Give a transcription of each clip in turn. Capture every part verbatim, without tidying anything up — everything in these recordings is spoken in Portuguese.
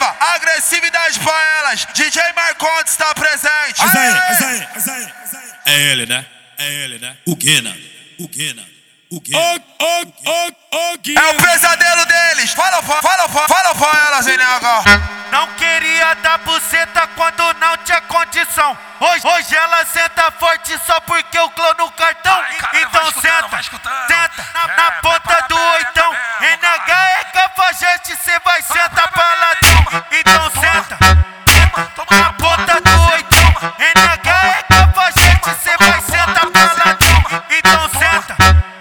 agressiva, agressividade pra elas. D J Marcondes está presente. Mas aí, mas aí, mas aí, mas aí. É ele, né? É ele, né? O Guina, o Guina, o Guina. O, o, o, o Guina. É o pesadelo deles. Fala, fala, fala, fala pra elas, hein, nega. Não queria dar buceta quando não tinha condição. Hoje, hoje ela senta forte só porque o clã no cartão. Vai, cara, então vai senta, vai escutando. senta na, É, na vai ponta pra do perna oitão. mesmo, N H vai. é cafajeste, cê vai sentar pra pra ladrão. Então senta, Toma na ponta do oitão. N H é cafajeste, cê vai sentar pra ladrão. Então senta,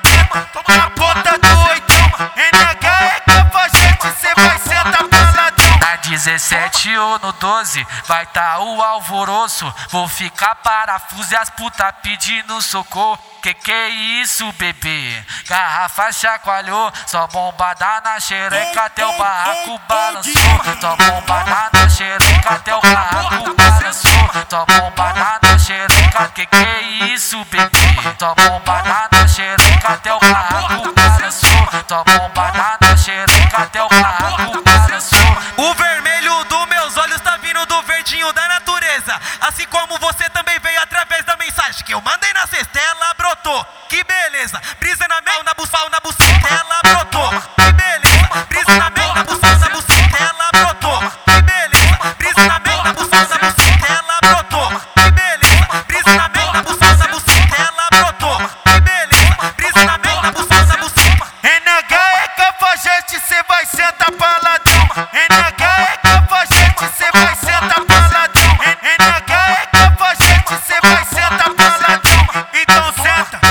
na ponta do oitão. N H é cafajeste, cê vai sentar pra ladrão. Na dezessete ou no doze vai tá o alvoroço. Vou ficar parafuso e as puta pedindo socorro. Que que é isso, bebê? Garrafa chacoalhou, só bombada na xereca até o barraco balançou. Só bombada na xereca até o barraco balançou. Só bombada na xereca, que que é isso, bebê? Só bombada na xereca até o barraco balançou. Só bombada na xereca até o barraco balançou. O vermelho dos meus olhos tá vindo do verdinho da natureza. Assim como você também veio através da mensagem que eu mandei na cesta, ela brotou. Que beleza, brisa na mel, na buçal, na buceta, ela brotou. Que beleza, brisa na mel, na buçal, na buceta, ela brotou. Que beleza, brisa na mel, na buçal, na buceta, ela brotou. Que beleza, brisa na mel, na buçal, na buceta, ela brotou. Que beleza, brisa na mel, na buçal, na buceta. N H é cafajeste, cê vai sentar pra ladrão. N H é cafajeste, cê vai sentar pra ladrão. N H é cafajeste, cê vai sentar pra ladrão. Então senta,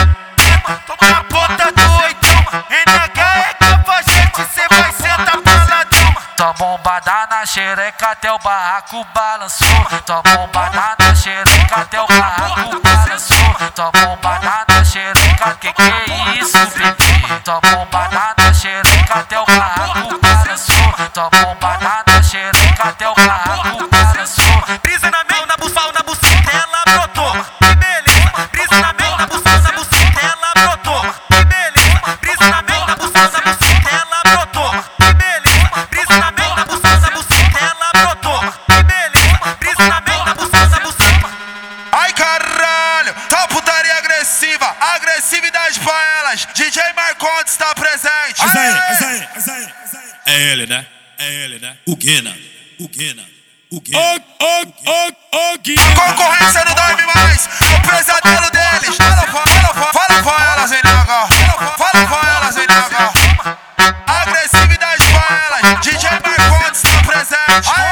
na ponta do oitão. N H é cafajeste, cê vai sentar pra ladrão. Só bombada na xereca até o barraco balançou. Só bombada na xereca até o barraco balançou. Só bombada na xereca, que que é isso, bebê? Só bombada na xereca até o barraco balançou. Só bombada na xereca até o barraco balançou. Brisa na mel, na buçal, na buceta, ela brotou. Que beleza, brisa na mel, na buçal, na buceta, ela brotou. Que beleza, brisa na mel, na buçal, na buceta, ela brotou. Que beleza, brisa na mel, na buçal, na buceta, ela brotou. Que beleza, brisa na mel, na buçal, na buceta. Ai, caralho. Tá putaria agressiva, agressividade pra elas. D J Marcondes está presente. Mas aí, mas aí, mas aí, mas aí. É ele, né? É ele, né? O Guina, o Guina, o Guina. O, o, o, o Guina. Concorrência não dorme mais. O pesadelo deles. Fala, fala, fala, fala pra elas, hein, nega. Fala pra elas, hein, nega. Agressividade pra elas. D J Marcondes está presente.